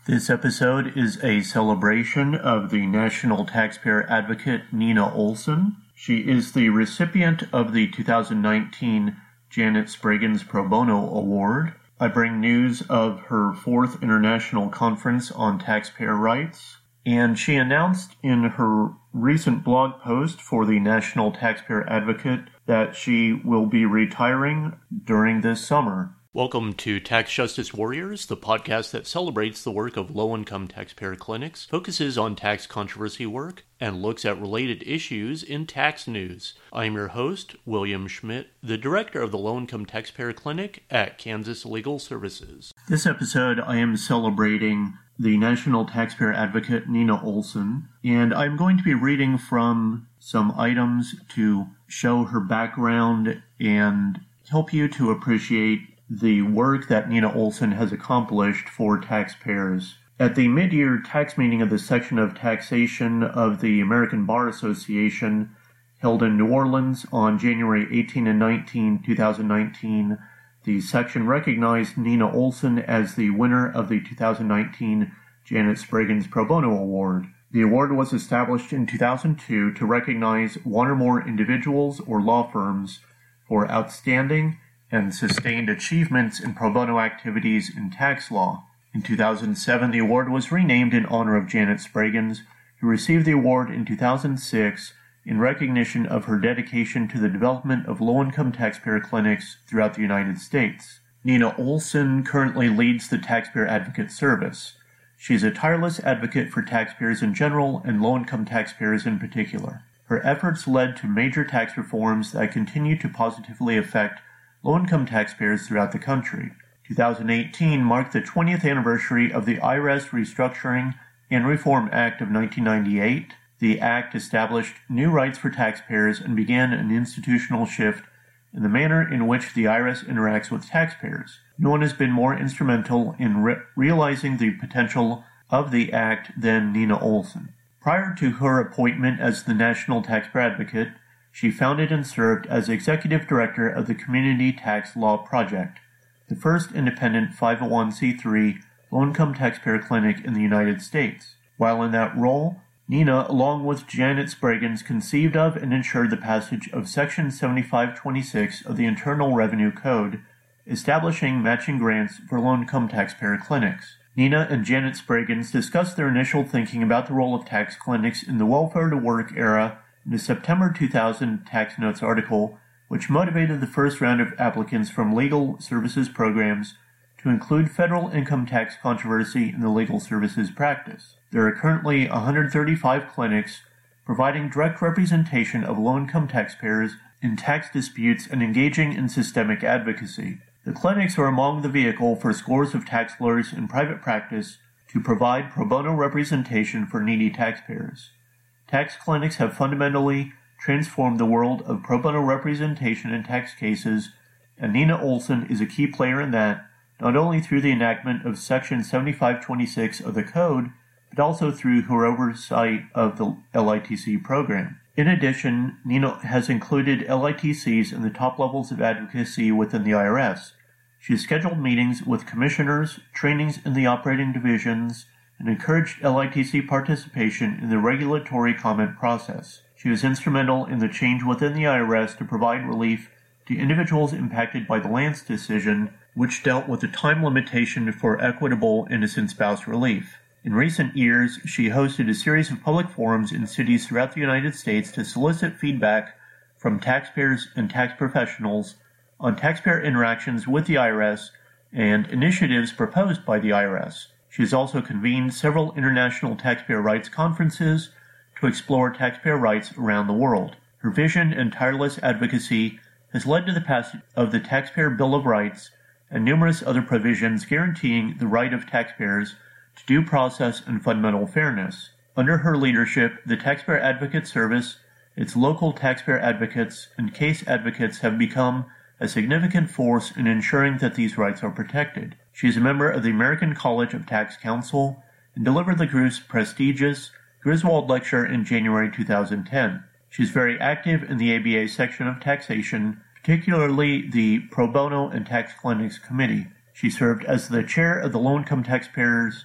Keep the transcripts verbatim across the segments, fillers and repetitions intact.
This episode is a celebration of the National Taxpayer Advocate Nina Olson. She is the recipient of the two thousand nineteen Janet Spraggins Pro Bono Award. I bring news of her fourth International Conference on Taxpayer Rights, and she announced in her recent blog post for the National Taxpayer Advocate that she will be retiring during this summer. Welcome to Tax Justice Warriors, the podcast that celebrates the work of low-income taxpayer clinics, focuses on tax controversy work, and looks at related issues in tax news. I am your host, William Schmidt, the director of the Low-Income Taxpayer Clinic at Kansas Legal Services. This episode, I am celebrating the National Taxpayer Advocate Nina Olson, and I'm going to be reading from some items to show her background and help you to appreciate the work that Nina Olson has accomplished for taxpayers. At the mid-year tax meeting of the Section of Taxation of the American Bar Association held in New Orleans on January eighteenth and nineteenth, twenty nineteen, the section recognized Nina Olson as the winner of the two thousand nineteen Janet Spraggins Pro Bono Award. The award was established in two thousand two to recognize one or more individuals or law firms for outstanding and sustained achievements in pro bono activities in tax law. In two thousand seven, the award was renamed in honor of Janet Spraggins, who received the award in two thousand six in recognition of her dedication to the development of low-income taxpayer clinics throughout the United States. Nina Olson currently leads the Taxpayer Advocate Service. She is a tireless advocate for taxpayers in general and low-income taxpayers in particular. Her efforts led to major tax reforms that continue to positively affect low-income taxpayers throughout the country. two thousand eighteen marked the twentieth anniversary of the I R S Restructuring and Reform Act of nineteen ninety-eight. The act established new rights for taxpayers and began an institutional shift in the manner in which the I R S interacts with taxpayers. No one has been more instrumental in re- realizing the potential of the act than Nina Olson. Prior to her appointment as the National Taxpayer Advocate, she founded and served as executive director of the Community Tax Law Project, the first independent five oh one c three low-income taxpayer clinic in the United States. While in that role, Nina, along with Janet Spraggins, conceived of and ensured the passage of Section seventy-five twenty-six of the Internal Revenue Code, establishing matching grants for low-income taxpayer clinics. Nina and Janet Spraggins discussed their initial thinking about the role of tax clinics in the welfare-to-work era in the September two thousand Tax Notes article, which motivated the first round of applicants from legal services programs to include federal income tax controversy in the legal services practice. There are currently one hundred thirty-five clinics providing direct representation of low-income taxpayers in tax disputes and engaging in systemic advocacy. The clinics are among the vehicle for scores of tax lawyers in private practice to provide pro bono representation for needy taxpayers. Tax clinics have fundamentally transformed the world of pro bono representation in tax cases, and Nina Olson is a key player in that, not only through the enactment of Section seventy-five twenty-six of the Code, but also through her oversight of the L I T C program. In addition, Nina has included L I T Cs in the top levels of advocacy within the I R S. She has scheduled meetings with commissioners, trainings in the operating divisions, and encouraged L I T C participation in the regulatory comment process. She was instrumental in the change within the I R S to provide relief to individuals impacted by the Lance decision, which dealt with the time limitation for equitable innocent spouse relief. In recent years, she hosted a series of public forums in cities throughout the United States to solicit feedback from taxpayers and tax professionals on taxpayer interactions with the I R S and initiatives proposed by the I R S. She has also convened several international taxpayer rights conferences to explore taxpayer rights around the world. Her vision and tireless advocacy has led to the passage of the Taxpayer Bill of Rights and numerous other provisions guaranteeing the right of taxpayers to due process and fundamental fairness. Under her leadership, the Taxpayer Advocate Service, its local taxpayer advocates, and case advocates have become a significant force in ensuring that these rights are protected. She is a member of the American College of Tax Counsel and delivered the group's prestigious Griswold Lecture in January two thousand ten. She is very active in the A B A section of taxation, particularly the Pro Bono and Tax Clinics Committee. She served as the chair of the Low Income Taxpayers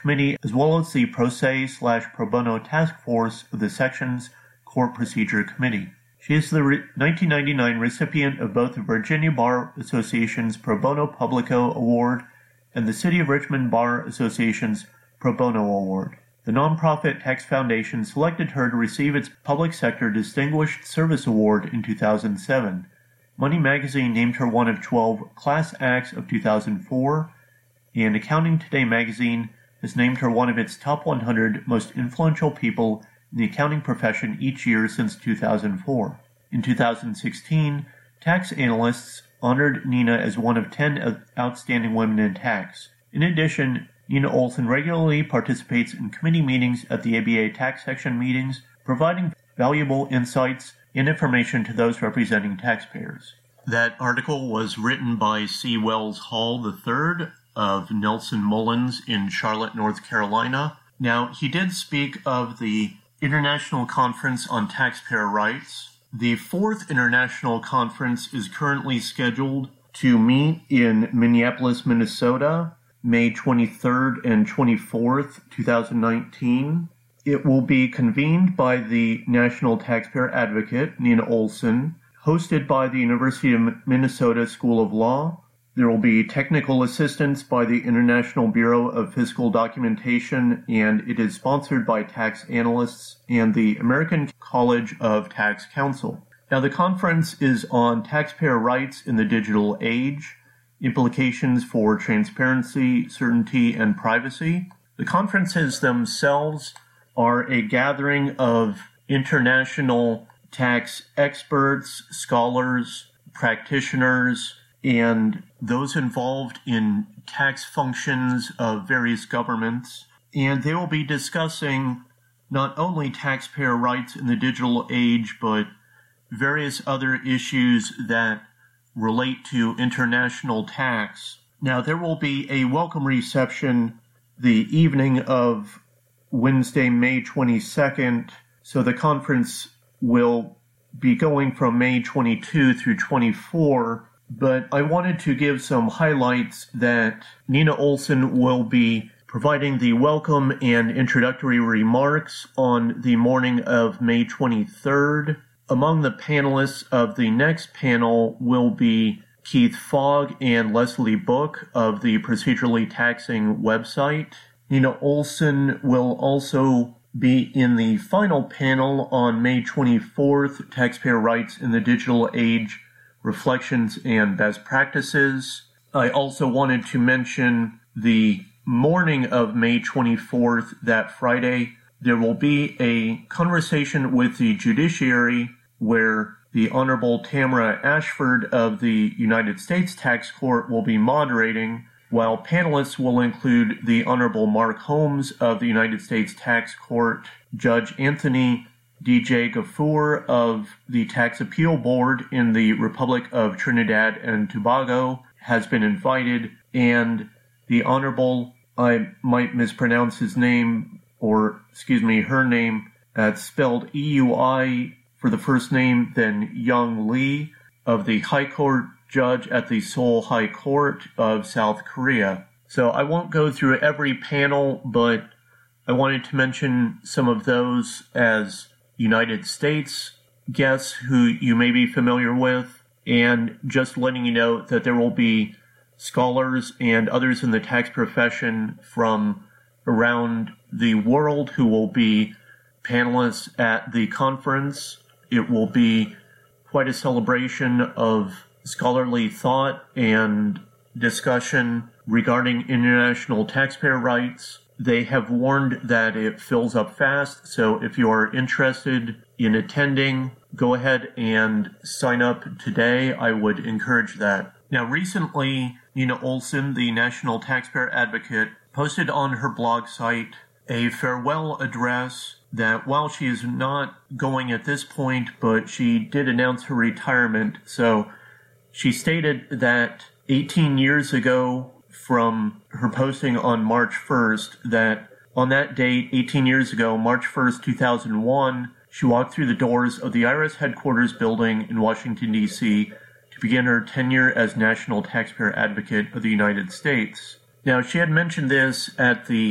Committee, as well as the Pro Se slash Pro Bono Task Force of the Section's Court Procedure Committee. She is the re- nineteen ninety-nine recipient of both the Virginia Bar Association's Pro Bono Publico Award and the City of Richmond Bar Association's Pro Bono Award. The nonprofit Tax Foundation selected her to receive its Public Sector Distinguished Service Award in two thousand seven. Money Magazine named her one of twelve Class Acts of two thousand four, and Accounting Today magazine has named her one of its top one hundred most influential people in the accounting profession each year since two thousand four. In two thousand sixteen, tax analysts honored Nina as one of ten outstanding women in tax. In addition, Nina Olson regularly participates in committee meetings at the A B A tax section meetings, providing valuable insights and information to those representing taxpayers. That article was written by C. Wells Hall the third of Nelson Mullins in Charlotte, North Carolina. Now, he did speak of the International Conference on Taxpayer Rights. The fourth International Conference is currently scheduled to meet in Minneapolis, Minnesota, May twenty-third and twenty-fourth, twenty nineteen. It will be convened by the National Taxpayer Advocate, Nina Olson, hosted by the University of Minnesota School of Law. There will be technical assistance by the International Bureau of Fiscal Documentation, and it is sponsored by tax analysts and the American College of Tax Counsel. Now, the conference is on taxpayer rights in the digital age, implications for transparency, certainty, and privacy. The conferences themselves are a gathering of international tax experts, scholars, practitioners, and those involved in tax functions of various governments. And they will be discussing not only taxpayer rights in the digital age, but various other issues that relate to international tax. Now, there will be a welcome reception the evening of Wednesday, May twenty-second. So the conference will be going from May twenty-second through twenty-fourth. But I wanted to give some highlights that Nina Olson will be providing the welcome and introductory remarks on the morning of May twenty-third. Among the panelists of the next panel will be Keith Fogg and Leslie Book of the Procedurally Taxing website. Nina Olson will also be in the final panel on May twenty-fourth, Taxpayer Rights in the Digital Age, Reflections and Best Practices. I also wanted to mention the morning of May twenty-fourth, that Friday, there will be a conversation with the judiciary where the Honorable Tamara Ashford of the United States Tax Court will be moderating, while panelists will include the Honorable Mark Holmes of the United States Tax Court, Judge Anthony D J Gafoor of the Tax Appeal Board in the Republic of Trinidad and Tobago has been invited, and the Honorable, I might mispronounce his name, or excuse me, her name, that's spelled E U I for the first name, then Young Lee, of the High Court Judge at the Seoul High Court of South Korea. So I won't go through every panel, but I wanted to mention some of those as United States guests who you may be familiar with, and just letting you know that there will be scholars and others in the tax profession from around the world who will be panelists at the conference. It will be quite a celebration of scholarly thought and discussion regarding international taxpayer rights. They have warned that it fills up fast, so if you are interested in attending, go ahead and sign up today. I would encourage that. Now, recently, Nina Olson, the National Taxpayer Advocate, posted on her blog site a farewell address that, while she is not going at this point, but she did announce her retirement. So she stated that eighteen years ago, from her posting on March first, that on that date, eighteen years ago, March first, two thousand one, she walked through the doors of the I R S headquarters building in Washington, D C to begin her tenure as National Taxpayer Advocate of the United States. Now, she had mentioned this at the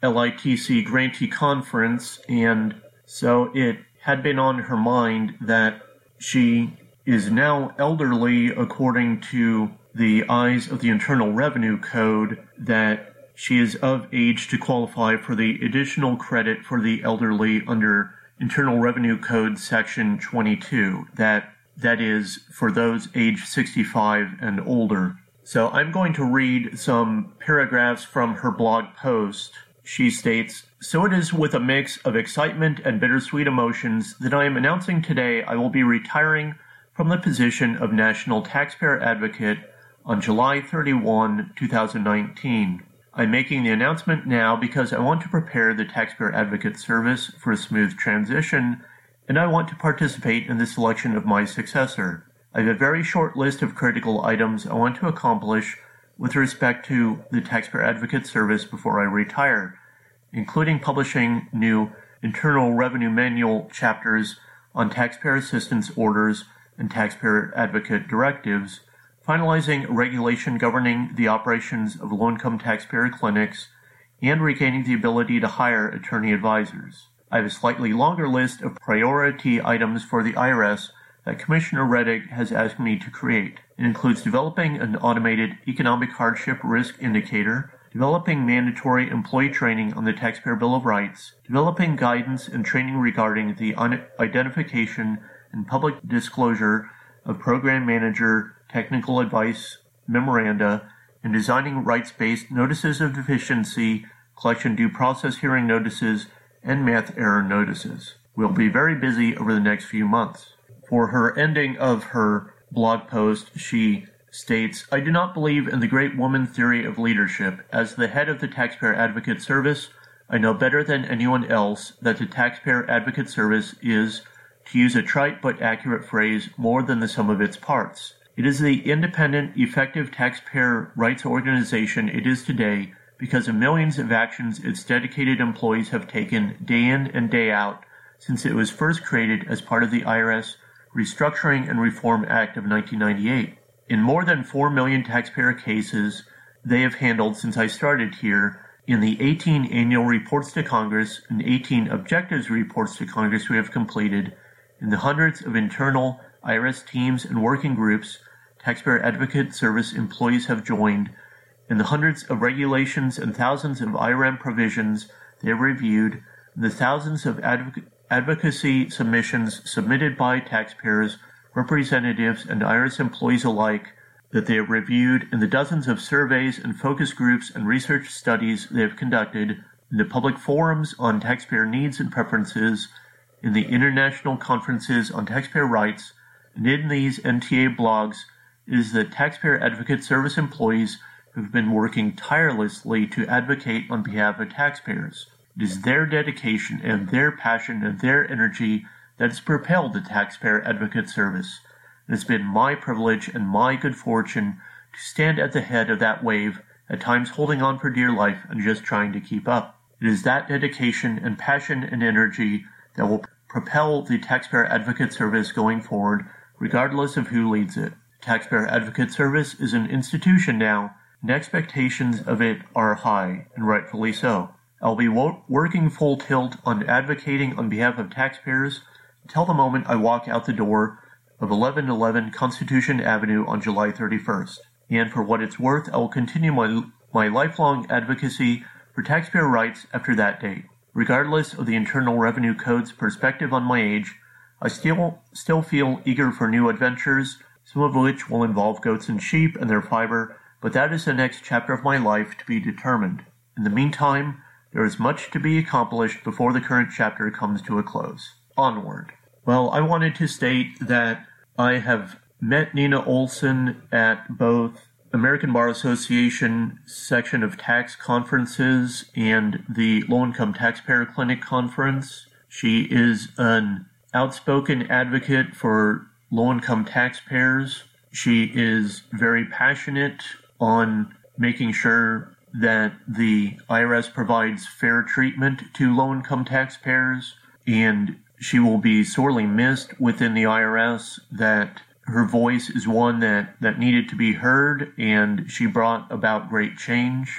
L I T C grantee conference, and so it had been on her mind that she is now elderly according to the eyes of the Internal Revenue Code, that she is of age to qualify for the additional credit for the elderly under Internal Revenue Code Section twenty-two, that that is for those age sixty-five and older. So I'm going to read some paragraphs from her blog post. She states, "So it is with a mix of excitement and bittersweet emotions that I am announcing today I will be retiring from the position of National Taxpayer Advocate on July thirty-first, twenty nineteen. I'm making the announcement now because I want to prepare the Taxpayer Advocate Service for a smooth transition, and I want to participate in the selection of my successor. I have a very short list of critical items I want to accomplish with respect to the Taxpayer Advocate Service before I retire, including publishing new Internal Revenue Manual chapters on taxpayer assistance orders and taxpayer advocate directives, finalizing regulation governing the operations of low-income taxpayer clinics, and regaining the ability to hire attorney advisors. I have a slightly longer list of priority items for the I R S that Commissioner Reddick has asked me to create. It includes developing an automated economic hardship risk indicator, developing mandatory employee training on the Taxpayer Bill of Rights, developing guidance and training regarding the un- identification and public disclosure of program manager technical advice memoranda, and designing rights-based notices of deficiency, collection due process hearing notices, and math error notices. We'll be very busy over the next few months." For her ending of her blog post, she states, "I do not believe in the great woman theory of leadership. As the head of the Taxpayer Advocate Service, I know better than anyone else that the Taxpayer Advocate Service is, to use a trite but accurate phrase, more than the sum of its parts. It is the independent, effective taxpayer rights organization it is today because of millions of actions its dedicated employees have taken day in and day out since it was first created as part of the I R S Restructuring and Reform Act of nineteen ninety-eight. In more than four million taxpayer cases they have handled since I started here, in the eighteen annual reports to Congress and eighteen objectives reports to Congress we have completed, in the hundreds of internal I R S teams and working groups Taxpayer Advocate Service employees have joined, in the hundreds of regulations and thousands of I R M provisions they have reviewed, in the thousands of advoc- advocacy submissions submitted by taxpayers, representatives, and I R S employees alike that they have reviewed, in the dozens of surveys and focus groups and research studies they have conducted, in the public forums on taxpayer needs and preferences, in the international conferences on taxpayer rights, and in these N T A blogs, it is the Taxpayer Advocate Service employees who have been working tirelessly to advocate on behalf of taxpayers. It is their dedication and their passion and their energy that has propelled the Taxpayer Advocate Service. It has been my privilege and my good fortune to stand at the head of that wave, at times holding on for dear life and just trying to keep up. It is that dedication and passion and energy that will propel the Taxpayer Advocate Service going forward, regardless of who leads it. The Taxpayer Advocate Service is an institution now, and expectations of it are high, and rightfully so. I'll be wo- working full tilt on advocating on behalf of taxpayers until the moment I walk out the door of eleven eleven Constitution Avenue on July thirty-first. And for what it's worth, I will continue my, my lifelong advocacy for taxpayer rights after that date. Regardless of the Internal Revenue Code's perspective on my age, I still still feel eager for new adventures, some of which will involve goats and sheep and their fiber, but that is the next chapter of my life to be determined. In the meantime, there is much to be accomplished before the current chapter comes to a close. Onward. Well, I wanted to state that I have met Nina Olson at both American Bar Association section of tax conferences and the Low-Income Taxpayer Clinic conference. She is an outspoken advocate for low-income taxpayers. She is very passionate on making sure that the I R S provides fair treatment to low-income taxpayers, and she will be sorely missed within the I R S, that her voice is one that, that needed to be heard, and she brought about great change.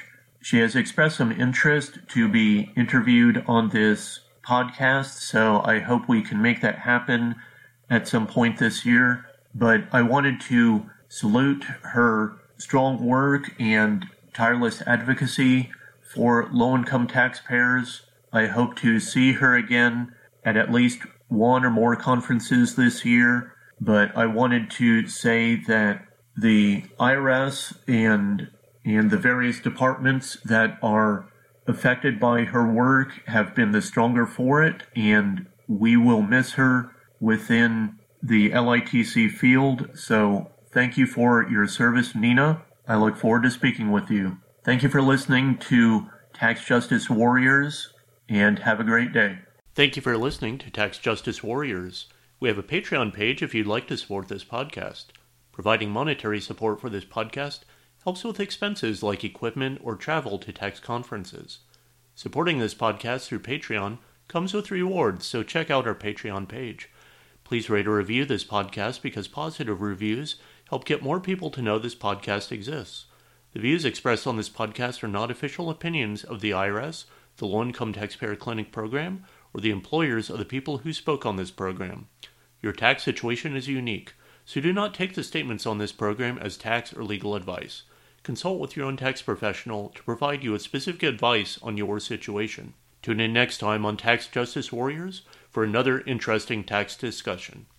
she has expressed some interest to be interviewed on this podcast, so I hope we can make that happen at some point this year. But I wanted to salute her strong work and tireless advocacy for low-income taxpayers. I hope to see her again at at least one or more conferences this year, but I wanted to say that the I R S and and the various departments that are affected by her work have been the stronger for it, and we will miss her within the L I T C field. So thank you for your service, Nina. I look forward to speaking with you. Thank you for listening to Tax Justice Warriors, and have a great day. Thank you for listening to Tax Justice Warriors. We have a Patreon page if you'd like to support this podcast. Providing monetary support for this podcast helps with expenses like equipment or travel to tax conferences. Supporting this podcast through Patreon comes with rewards, so check out our Patreon page. Please rate or review this podcast because positive reviews help get more people to know this podcast exists. The views expressed on this podcast are not official opinions of the I R S, the Low Income Taxpayer Clinic program, or the employers of the people who spoke on this program. Your tax situation is unique, so do not take the statements on this program as tax or legal advice. Consult with your own tax professional to provide you with specific advice on your situation. Tune in next time on Tax Justice Warriors for another interesting tax discussion.